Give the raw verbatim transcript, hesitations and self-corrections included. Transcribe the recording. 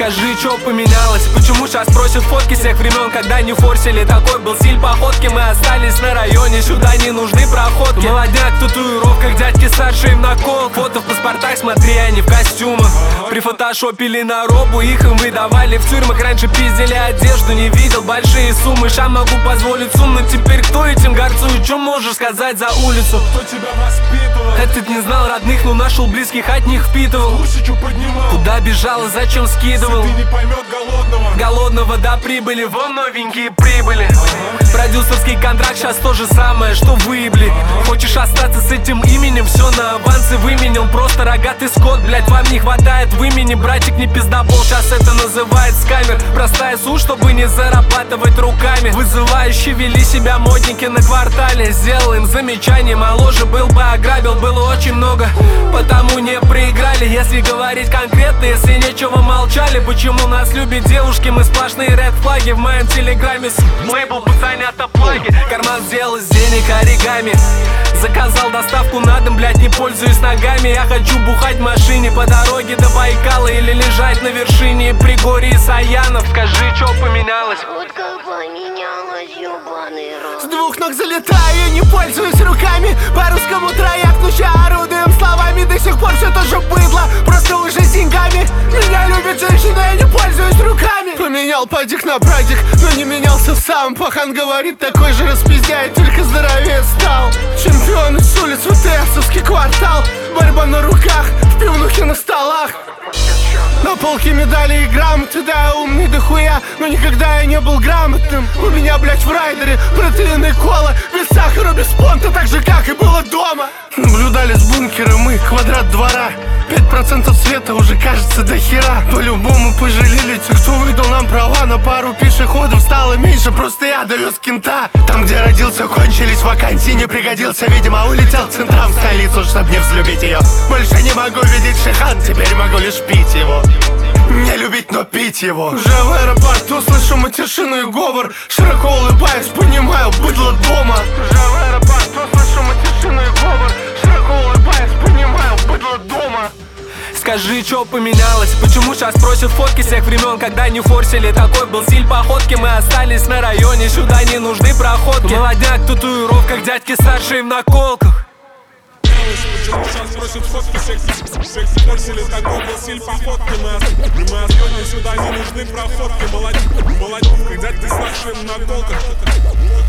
Скажи, чё поменялось? Почему сейчас просят фотки всех времен, когда не форсили? Такой был стиль походки, мы остались на районе, сюда не нужны проходки. Молодняк в татуировках, дядьки старшие в накол. Фото в паспортах, смотри, они в костюмах. Прифотошопили на робу, их им выдавали в тюрьмах. Раньше пиздили одежду, не видел большие суммы. Ща могу позволить сумму, теперь кто этим горцует? Чё можешь сказать за улицу? Кто тебя воспитывал? Этот не знал родных, но нашел близких, от них впитывал. Тысячу поднимал. Куда бежал и зачем скидывал? Ты не поймет голодного. Голодного до прибыли, вон новенькие прибыли. Продюсерский контракт сейчас то же самое, что выебли. Хочешь остаться с этим именем, все на авансы выменил. Просто рогатый скот, блять, вам не хватает в имени. Братик, не пиздобол, сейчас это называется камер. Простая суть, чтобы не зарабатывать руками. Вызывающие вели себя модники на квартале. Сделал им замечание, моложе был бы, ограбил. Было очень много, потому не проиграли. Если говорить конкретно, если нечего молчали. Почему нас любят девушки, мы сплошные ред флаги. В моем телеграме с лейбл будь занято плаги. Карман сделал из денег оригами. Заказал доставку на дом, блять, не пользуюсь ногами. Я хочу бухать в машине по дороге до Байкала или лежать на вершине Пригорья и Саянов. Скажи, чё поменялось? Вот как поменялась, ёбаный рот. С двух ног залетаю, я не пользуюсь руками. По русскому трояк, ну ща орудуем словами. До сих пор все тоже быдло, просто уже с деньгами. Меня любит женщина, я не пользуюсь руками. Поменял падик на прадик, но не менялся сам. Пахан говорит, такой же распиздяет, только здоровее стал. Чемпион с улиц, ВТСовский квартал. Борьба на руках, в пивнухе на столах. На полке медали и грамоты, да, я умный дохуя, но никогда я не был грамотным. У меня, блять, в райдере протеин и кола, без сахара, без понта, так же, как и было дома. Наблюдали с бункера мы, квадрат двора. Пять процентов света уже кажется до хера. По-любому пожалели те, кто выдал нам права. На пару пешеходов стало меньше, просто я довез кента. Там, где родился, кончились вакансии, не пригодился. Видимо, улетел центром в столицу, чтоб не взлюбить ее. Больше не могу видеть Шихан, теперь могу лишь пить его. Не любить, но пить его. Уже в аэропорту слышу матершину и говор. Широко улыбаюсь, понимаю, быдло дома. Уже в аэропорту слышу матершину и говор. Широко улыбаюсь, понимаю, быдло дома. Скажи, чё поменялось? Почему сейчас просят фотки всех времен, когда не форсили? Такой был стиль походки, мы остались на районе, сюда не нужны проходки. Молодняк в татуировках, дядьки старшие в наколках. Почему сейчас просят фотки всех, всех форсили? Такой был стиль походки. Мы остались, сюда не нужны проходки. Молодец, молодец, когда ты старшим на наколках.